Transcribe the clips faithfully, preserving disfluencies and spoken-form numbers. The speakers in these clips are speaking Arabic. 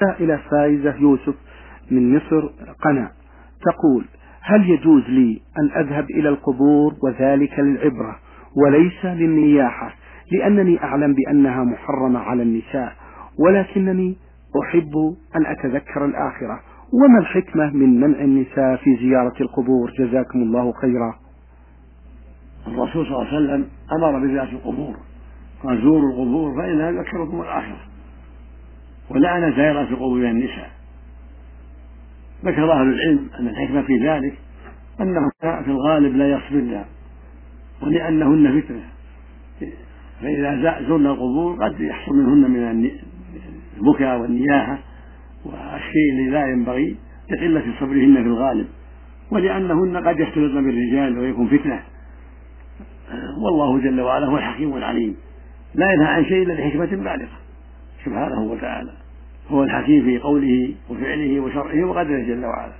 سائلة فايزة يوسف من مصر قنا تقول: هل يجوز لي أن أذهب إلى القبور وذلك للعبرة وليس للنياحة، لأنني أعلم بأنها محرمة على النساء، ولكنني أحب أن أتذكر الآخرة، وما الحكمة من منع النساء في زيارة القبور؟ جزاكم الله خيرا. الرسول صلى الله عليه وسلم أمر بزيارة القبور، قال: زوروا القبور فإنها تذكركم الآخرة، ولعن زائرات القبور من النساء. ذكر أهل العلم أن الحكمة في ذلك أنهن في الغالب لا يصبرن، ولأنهن فتنة، فإذا زرنا القبور قد يحصل منهن من البكاء والنياحة والشيء الذي لا ينبغي لقلة صبرهن في الغالب، ولأنهن قد يختلطن بالرجال ويكون فتنة. والله جل وعلا هو الحكيم العليم، لا ينهى عن شيء إلا لحكمة بالغة سبحانه وتعالى. هو الحكيم في قوله وفعله وشرعه وقدره جل وعلا.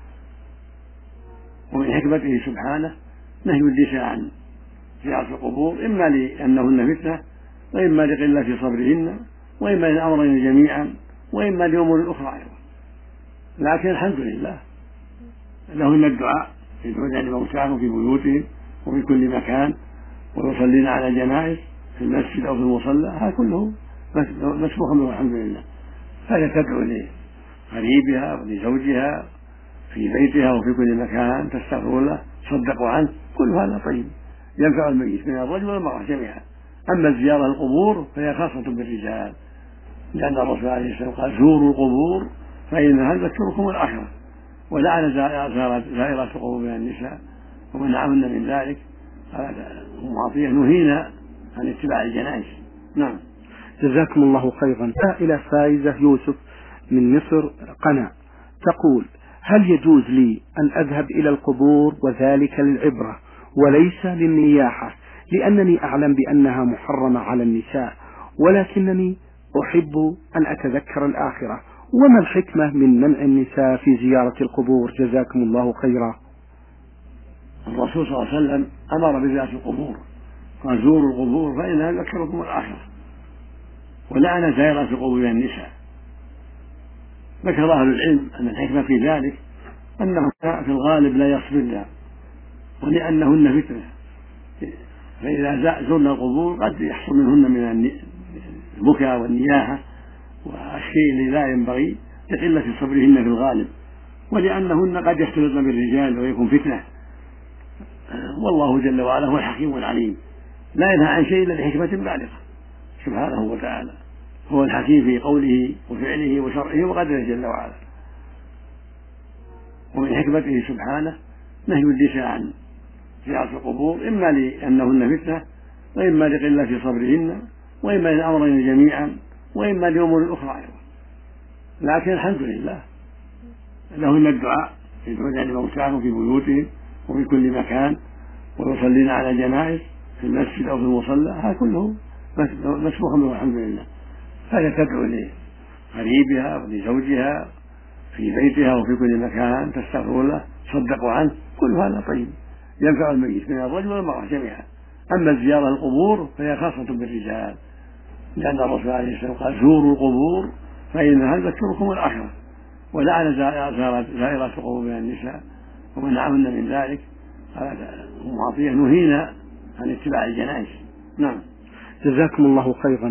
ومن حكمته سبحانه نهي النساء عن زيارة القبور، إما لأنهن فتنة، وإما لقلة صبرهن، وإما لأمرين جميعا، وإما لأمور أخرى أيضا. لكن الحمد لله لهن الدعاء، يدعون لموتاهم في بيوتهم وفي كل مكان، ويصلين على الجنائز في المسجد أو في المصلى، هذا كله مسموح به الحمد لله. فهي تدعو لقريبها ولزوجها في بيتها وفي كل مكان، تستغفر له، تصدقوا عنه، كل هذا طيب ينفع الميت من الرجل والمرأة جميعا. أما الزيارة القبور فهي خاصة بالرجال، لأن الرسول عليه السلام قال: زوروا القبور فإنها تذكركم الآخرة، ولعن زائرات القبور من النساء ومنعهن من ذلك. أم عطية نهينا عن اتباع الجنائز. نعم. جزاكم الله خيرا. سائلة فايزة يوسف من مصر قنا تقول: هل يجوز لي أن أذهب إلى القبور وذلك للعبرة وليس للنياحة، لأنني أعلم بأنها محرمة على النساء، ولكنني أحب أن أتذكر الآخرة، وما الحكمة من منع النساء في زيارة القبور؟ جزاكم الله خيرا. الرسول صلى الله عليه وسلم أمر بزيارة القبور، قال: زوروا القبور فإنها تذكركم الآخرة، ولعن زائرات القبور من النساء. ذكر أهل العلم أن الحكمة في ذلك أنهن في الغالب لا يصبرن، ولأنهن فتنة، فإذا زرنا القبور قد يحصل منهن من البكاء والنياحة والشيء الذي لا ينبغي لقلة صبرهن في الغالب، ولأنهن قد يختلطن بالرجال ويكون فتنة. والله جل وعلا هو الحكيم العليم، لا ينهى عن شيء إلا لحكمة بالغة سبحانه وتعالى. هو الحكيم في قوله وفعله وشرعه وقدره جل وعلا. ومن حكمته سبحانه نهي النساء عن زيارة القبور، إما لأنهن فتنة، وإما لقلة صبرهن، وإما لأمرين جميعا، وإما لأمور أخرى أيضا. لكن الحمد لله لهن الدعاء، يدعون لموتاهم في بيوتهم وفي كل مكان، ويصلين على الجنائز في المسجد أو في المصلى، هذا كله مسموح به الحمد لله. فهي تدعو لقريبها ولزوجها في بيتها وفي كل مكان، تستغفر له، تصدقوا عنه، كل هذا طيب ينفع الميت من الرجل والمرأة جميعا. أما الزيارة القبور فهي خاصة بالرجال، لأن الرسول عليه السلام قال: زوروا القبور فإنها تذكركم الآخرة، ولعن زائرات القبور من النساء ومنعهن من ذلك. أم عطية نهينا عن اتباع الجنائز. نعم. جزاكم الله خيرا.